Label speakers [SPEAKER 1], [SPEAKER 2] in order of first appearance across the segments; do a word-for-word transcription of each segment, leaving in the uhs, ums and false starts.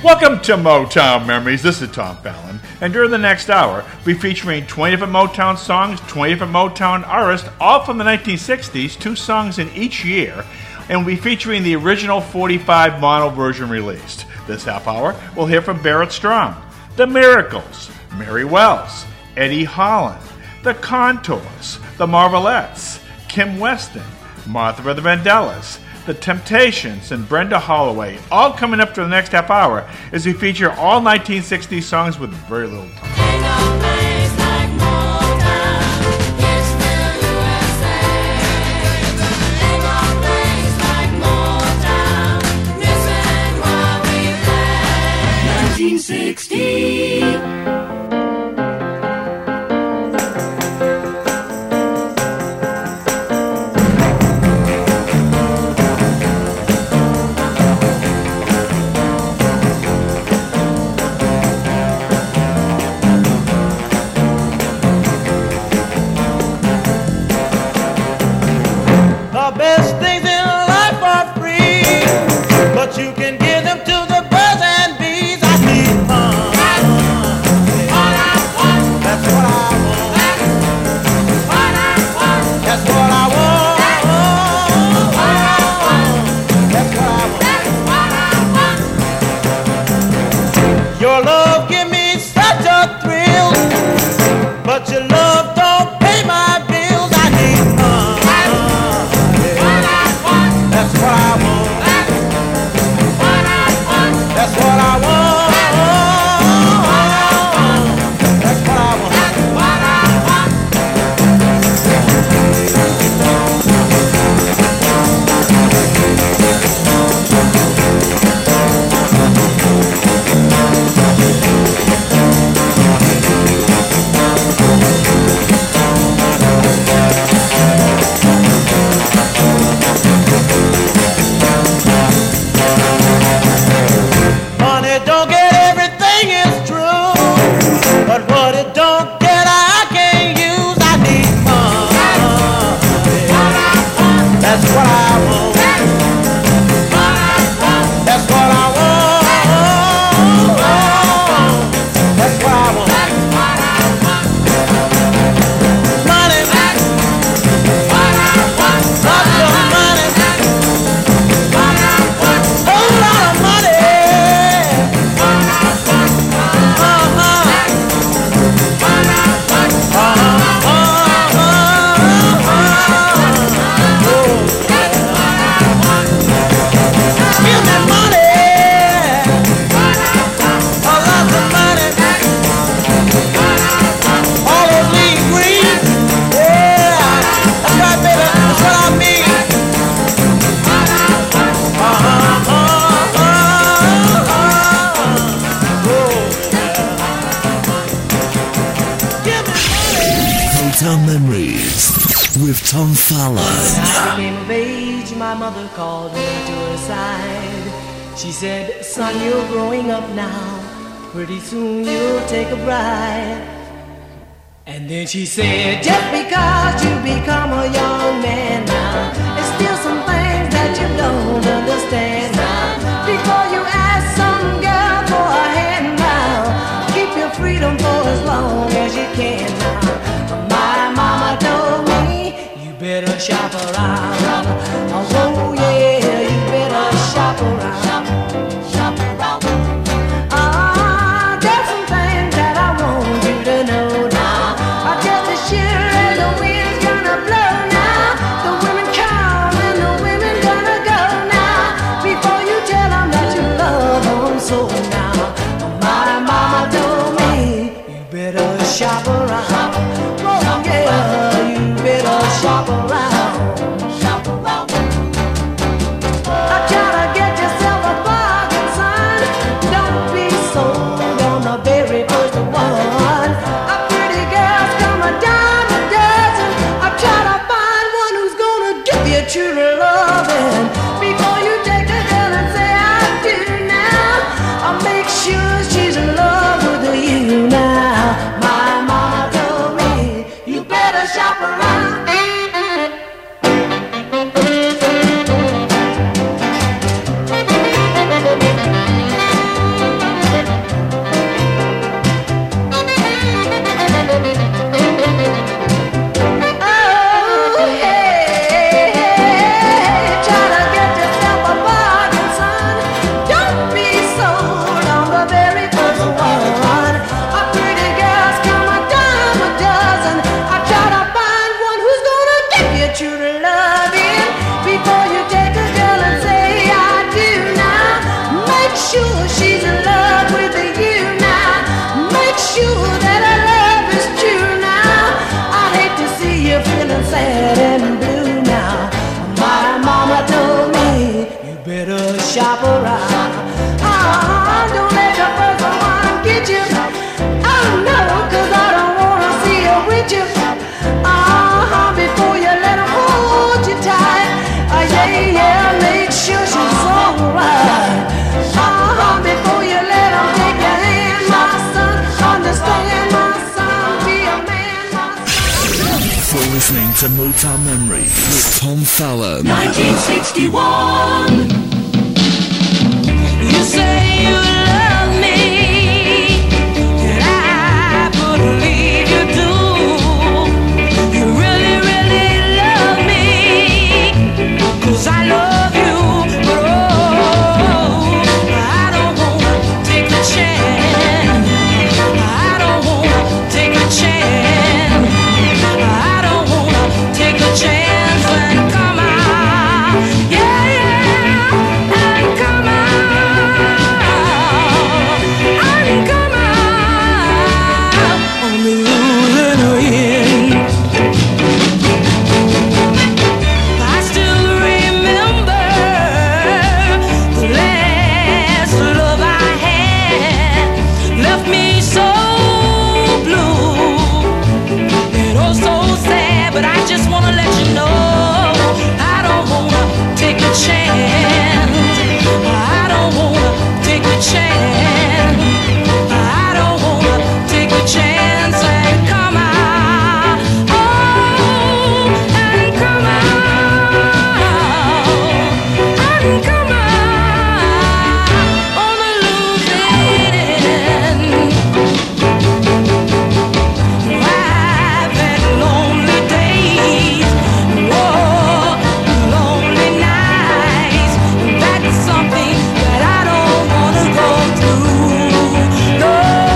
[SPEAKER 1] Welcome to Motown Memories. This is Tom Fallon, and during the next hour, we'll be featuring twenty different Motown songs, twenty different Motown artists, all from the nineteen sixties, two songs in each year, and we'll be featuring the original forty-five mono version released. This half hour, we'll hear from Barrett Strong, The Miracles, Mary Wells, Eddie Holland, The Contours, The Marvelettes, Kim Weston, Martha of the Vandellas, The Temptations, and Brenda Holloway, all coming up for the next half hour as we feature all nineteen sixties songs with very little time.
[SPEAKER 2] nineteen sixty
[SPEAKER 3] Tom Fallon.
[SPEAKER 4] When I became of age, my mother called me to her side. She said, son, you're growing up now. Pretty soon you'll take a bride. And then she said, just because you become a young man now, there's still some things that you don't understand now. Before you ask some girl for a hand now, keep your freedom for as long as you can now. My mama told me, better shop around. Oh yeah, you better shop around. Shop, shop around. Ah, there's some things that I want you to know now. I just as sure as the wind's gonna blow now, the women come and the women gonna go now. Before you tell them that you love them so now. My mama told me, you better shop around. Oh yeah, you better shop around. Shop around. get you. Uh-huh, before you let her hold you tight. Uh, yeah, yeah, make sure she's alright. Uh-huh, before you let her take your hand, my son. Understand, my son, be a man, my son.
[SPEAKER 3] You're listening to Motown Memories with Tom Fallon.
[SPEAKER 2] nineteen sixty-one.
[SPEAKER 4] You say you love me, and I believe you do. You really, really love me, 'cause I love you. But oh, I don't wanna take a chance. I don't wanna take a chance. I don't wanna take a chance and come out. Yeah, yeah, and come out. And come out on the losing end. I still remember the last love I had. Left me so blue and oh so sad. But I just wanna let you know I don't wanna take a chance. I don't wanna take a chance. I don't wanna take a chance and come out. Oh, and come out. And come out on the losing end. I've had lonely days, oh, lonely nights. That's something that I don't wanna go through no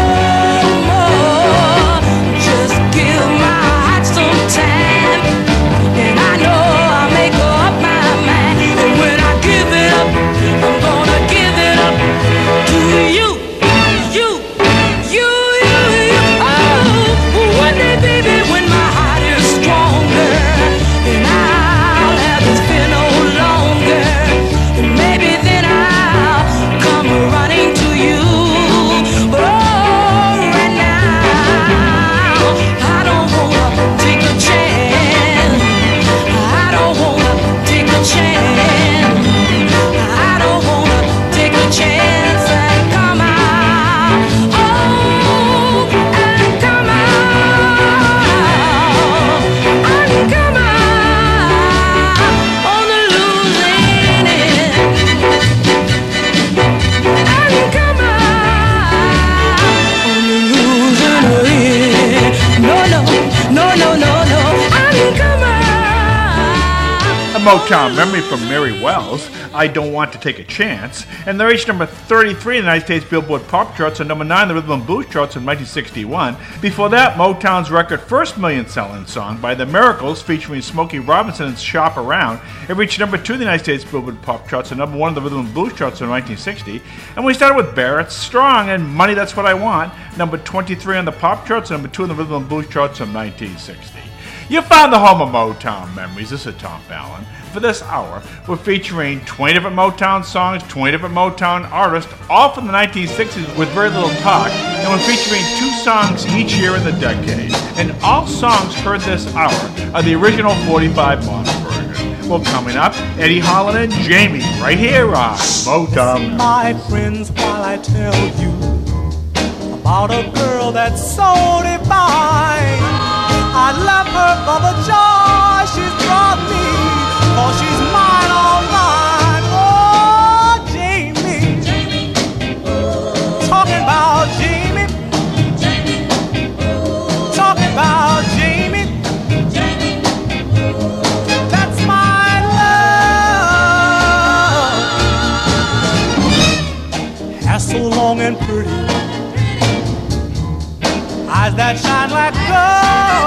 [SPEAKER 4] more. Just give my heart some time, and I know I'll make up my mind. And when I give it up, I'm gonna give it up to you, you, you, you, you. Oh, one day, baby, when my heart is stronger, and I'll have this fear no longer, and maybe then I'll come running to you. But oh, right now, I don't wanna take a chance. I don't wanna take a chance. I don't wanna take a chance and come out. Oh, and come out. And come out on the losing end. And come out on the losing end. No, no, no, no, no, no. And come out.
[SPEAKER 1] A Motown memory from Mary Wells, I Don't Want to Take a Chance, and they reached number thirty-three in the United States Billboard Pop Charts and number nine in the Rhythm and Blues Charts in nineteen sixty-one. Before that, Motown's record first million-selling song by The Miracles, featuring Smokey Robinson and Shop Around, it reached number two in the United States Billboard Pop Charts and number one in the Rhythm and Blues Charts in nineteen sixty. And we started with Barrett Strong and Money That's What I Want, number twenty-three on the Pop Charts and number two in the Rhythm and Blues Charts in nineteen sixty. You found the home of Motown memories. This is Tom Fallon. For this hour, we're featuring twenty different Motown songs, twenty different Motown artists, all from the nineteen sixties with very little talk, and we're featuring two songs each year in the decade. And all songs heard this hour are the original forty-five mono version. Well, coming up, Eddie Holland and Jamie, right here on Motown.
[SPEAKER 5] My friends, while I tell you about a girl that's so divine, I love her for the joy she's brought me, for she's mine, all mine. Oh, Jamie, Jamie. Talking about Jamie, Jamie. Talking about Jamie, Jamie. That's my love. Hair so long and pretty, eyes that shine like gold.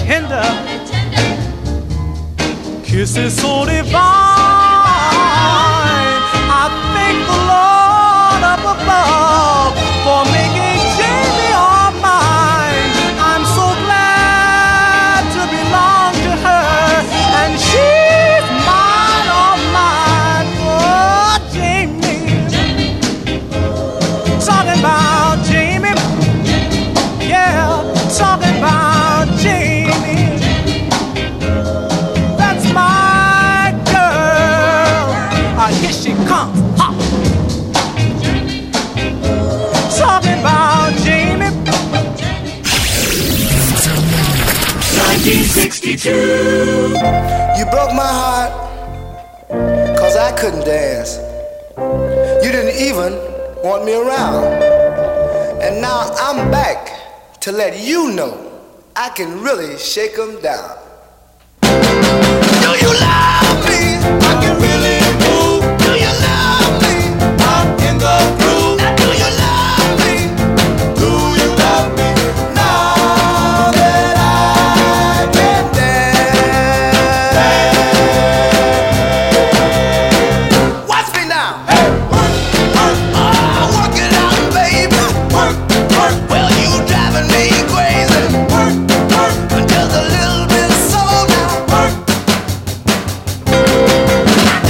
[SPEAKER 5] tender, kisses so divine. I thank the Lord up above for making Jamie all mine. I'm so glad to belong to her, and she's mine, all mine. Oh, Jamie, talking about Jamie, yeah, talking about Jamie. That's my girl. Ah, here she comes. Ha. Talking about Jamie.
[SPEAKER 2] nineteen sixty-two.
[SPEAKER 6] You broke my heart, cause I couldn't dance. You didn't even want me around. And now I'm back to let you know I can really shake 'em down. Do you love me? I can really move. Do you love me? I'm in the groove. Do you love me? Do you love me? Now that I can dance. Watch me now. Hey, work, work, oh, work it out, baby. Work, work. Well, you driving me crazy. Work, work, until a little bit sold out. Work.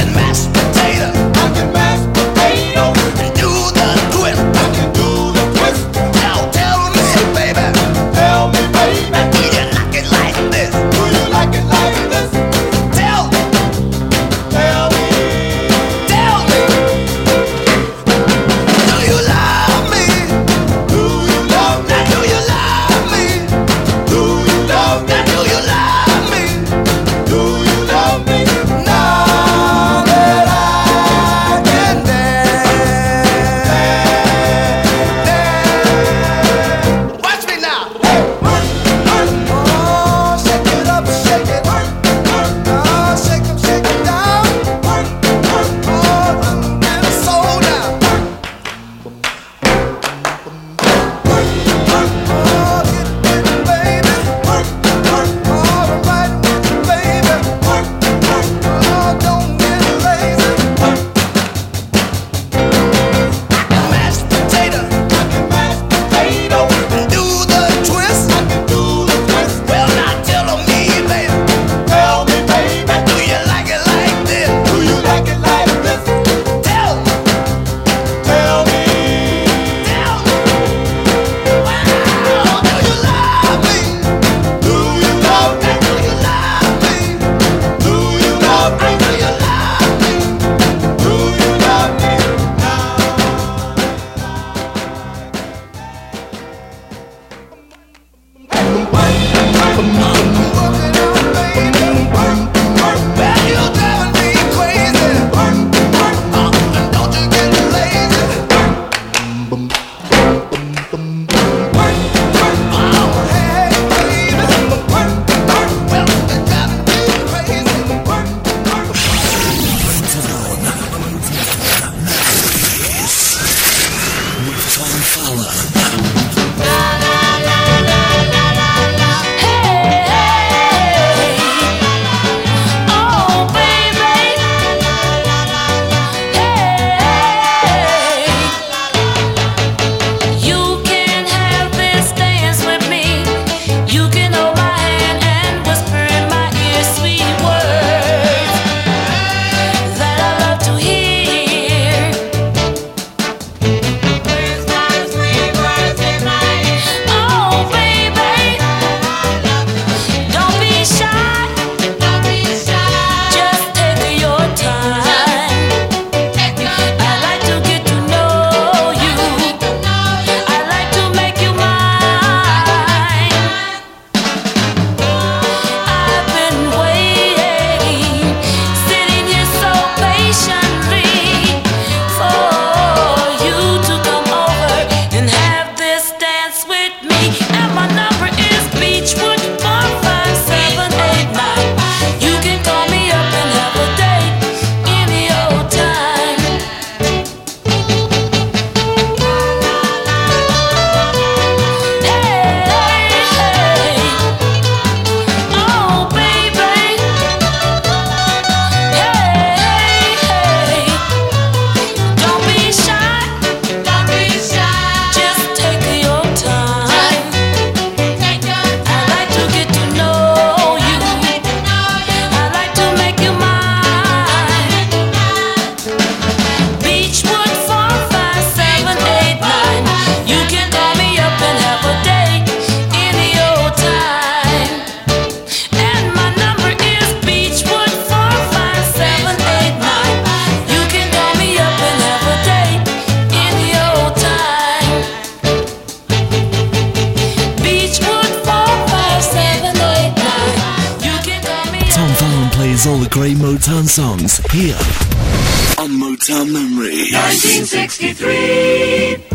[SPEAKER 3] covers all the great Motown songs here on Motown Memories.
[SPEAKER 2] nineteen sixty-three.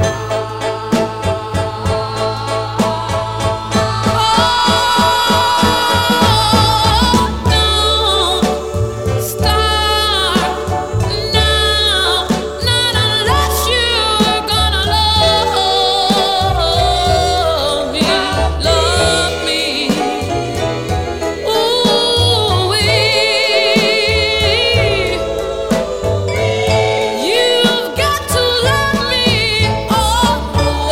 [SPEAKER 7] You've got to love me all the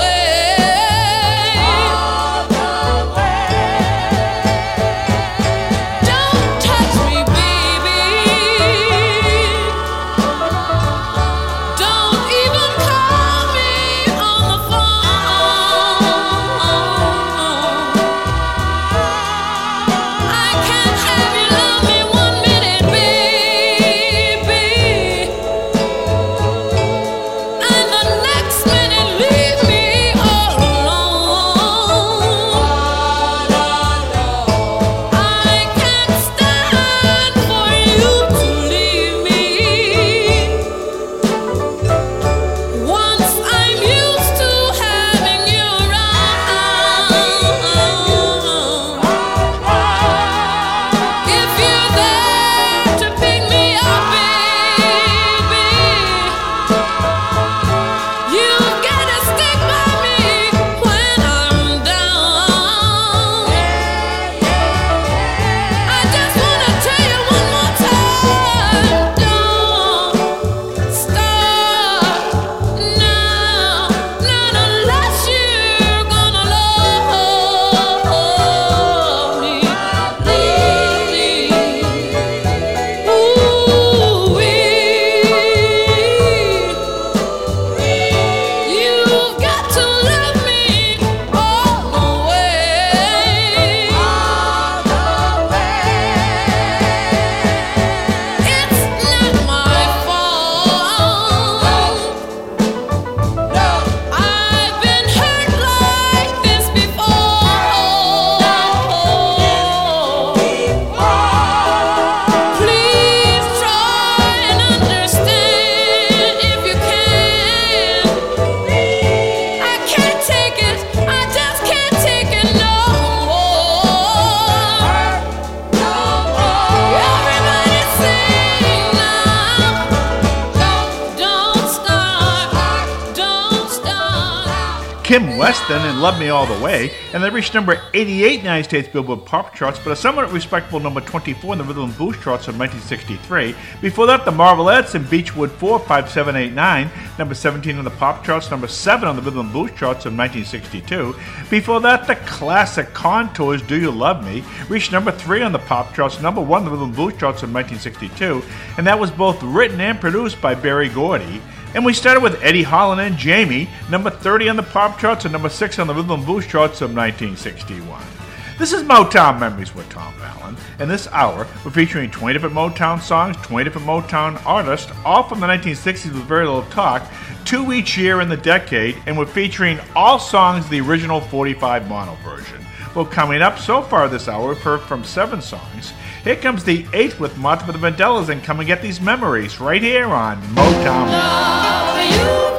[SPEAKER 1] Kim Weston and Love Me All the Way, and they reached number eighty-eight in the United States Billboard Pop charts, but a somewhat respectable number twenty-four in the Rhythm and Blues charts of nineteen sixty-three. Before that, the Marvelettes and Beechwood four, five, seven, eight, nine, number seventeen on the Pop charts, number seven on the Rhythm and Blues charts of nineteen sixty-two. Before that, the classic Contours, Do You Love Me, reached number three on the Pop charts, number one on the Rhythm and Blues charts of nineteen sixty-two, and that was both written and produced by Berry Gordy. And we started with Eddie Holland and Jamie, number thirty on the Pop charts and number six on the Rhythm and Blues charts of nineteen sixty-one. This is Motown Memories with Tom Fallon, and this hour we're featuring twenty different Motown songs, twenty different Motown artists, all from the nineteen sixties with very little talk, two each year in the decade, and we're featuring all songs of the original forty-five mono version. Well, coming up so far this hour, we've heard from seven songs. Here comes the eighth with Martha with the Vandellas, and come and get these memories right here on Motown.
[SPEAKER 7] Love you.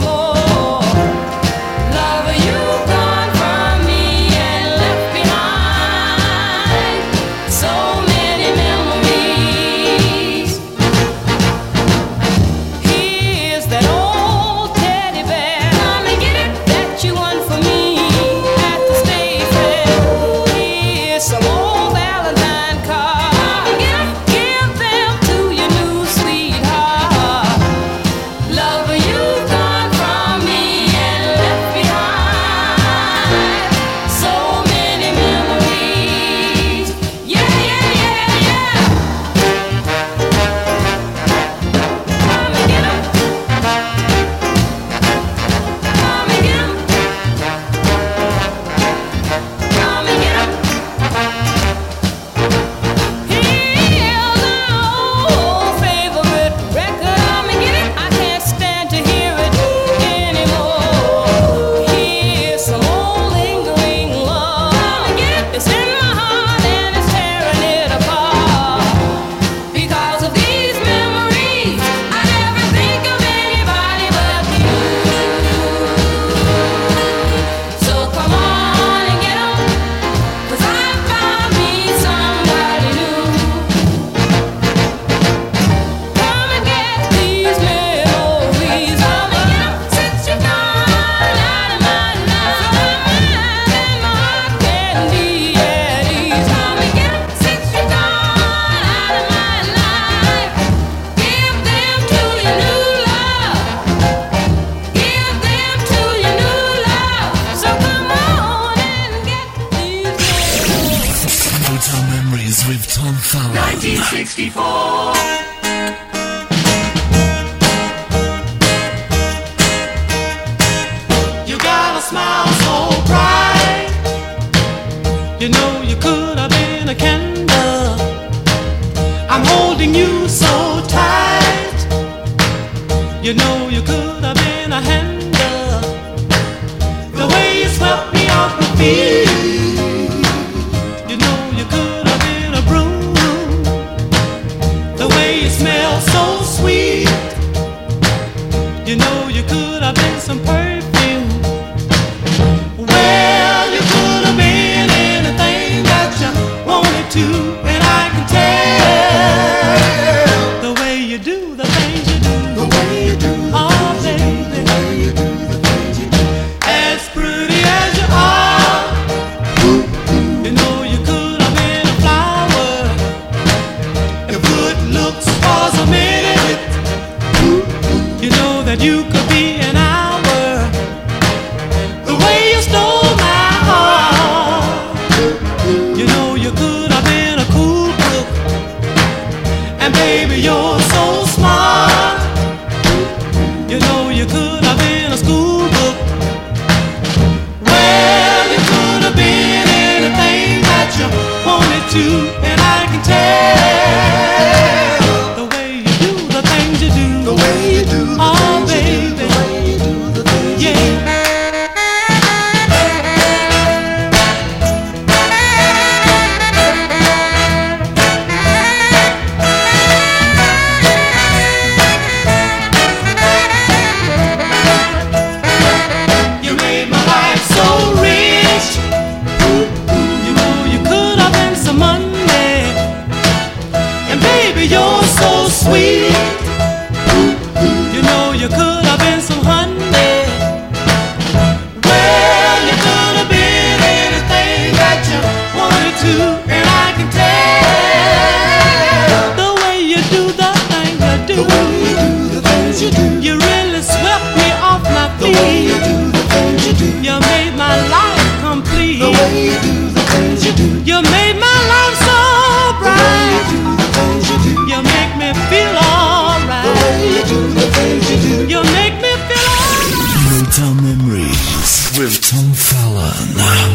[SPEAKER 7] Behind
[SPEAKER 2] sixty-four.
[SPEAKER 5] You got a smile so bright. You know you could have been a candle. I'm holding you so tight. You know you could have been a handle. The way you swept me off my feet. You know you could have been a broom. The way you smell so sweet. You know you could have been some perfume. Well, you could have been anything that you wanted to, and I can tell the way you do the things you do. The way you do the oh, things baby. You do. The way you do the things you do. As pretty as you are, you know you could have been a flower. If good looks was a minute, you know that you could be an hour. The way you stole my heart, you know you could have been a cool book. And baby, you're so smart. You know you could have been a school book. Well, you could have been anything that you wanted to, and I can tell the way you do the things you do. The way you do the oh, things baby. You do. The way you do the things yeah. You do. You made my life so rich. You know you could have been some Monday. And baby, you're so sweet. You know you could have been some honey. Well, you could have been anything that you wanted to, and I can tell the way you do the things you do. The way you do the things you do. You really swept me off my feet. The way you do the things you do. You made my life complete. The way you do the things you do. You made my life so bright. The way you do the things you do. You make me feel alright. The way you do the things you do. You make me feel alright.
[SPEAKER 3] Motown Memories with Tom Fallon.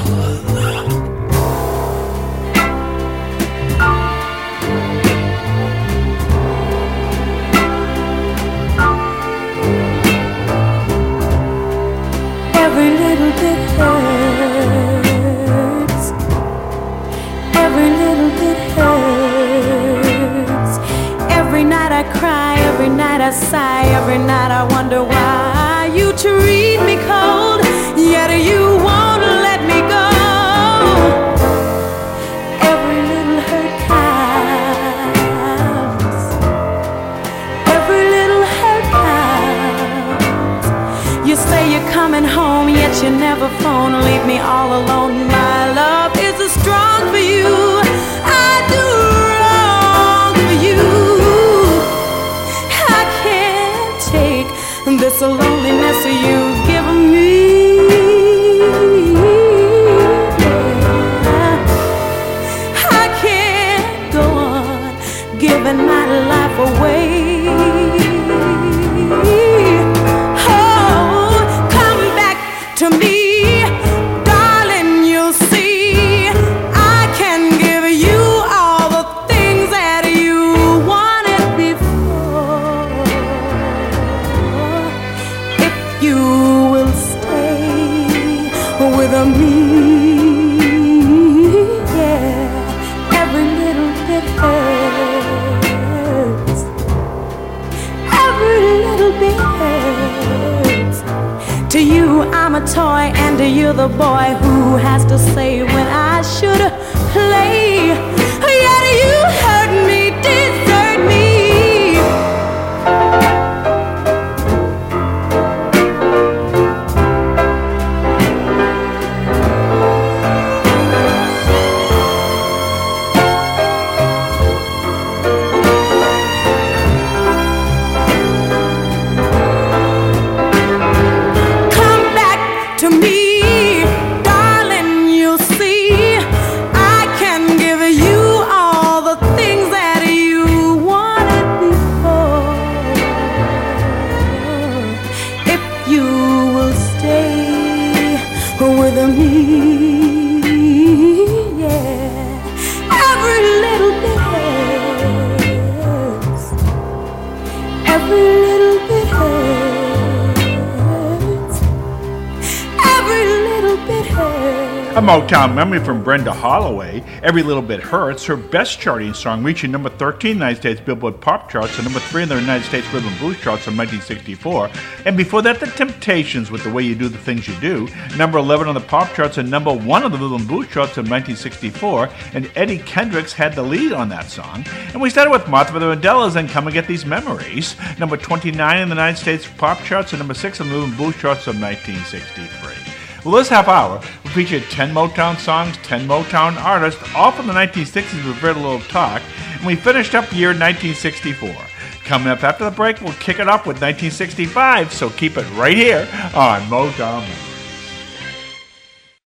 [SPEAKER 8] Every little bit hurts. Every little bit hurts. Every night I cry, every night I sigh, every night I wonder why you treat me cold, yet you won't let me go. Every little hurt counts. Every little hurt counts. You say you're coming home, yet you never phone. Leave me all alone. My love is strong for you. I do wrong for you. I can't take this loneliness you've given me. I can't go on giving my life away. Oh, come back to me, darling, you'll see. I can give you all the things that you wanted before. If you will stay with me, yeah, every little bit hurts. Every little bit hurts. To you, I'm a toy, and to you, the boy who has to say when I should play. Yet you hurt me, desert me. Darling, you'll see I can give you all the things you will stay with me. Yeah, every little bit hurts. Every little bit hurts. Every little bit hurts.
[SPEAKER 1] A Motown memory from Brenda Holloway, Every Little Bit Hurts, her best charting song, reaching number thirteen in the United States Billboard Pop Charts and number three in the United States Rhythm and Blues Charts in nineteen sixty-four. And before that, The Temptations with The Way You Do the Things You Do, number eleven on the Pop Charts and number one on the Rhythm and Blues Charts in nineteen sixty-four. And Eddie Kendricks had the lead on that song. And we started with Martha Vandellas and Come and Get These Memories, number twenty-nine in the United States Pop Charts and number six on the Rhythm and Blues Charts of nineteen sixty-three. Well, this half hour, we featured ten Motown songs, ten Motown artists, all from the nineteen sixties with very little talk, and we finished up the year nineteen sixty-four. Coming up after the break, we'll kick it off with nineteen sixty-five, so keep it right here on Motown.